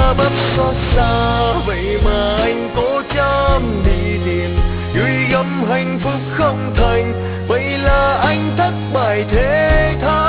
mất xót xa, vậy mà anh cố chăm đi tìm, gửi gắm hạnh phúc không thành, vậy là anh thất bại thế tha.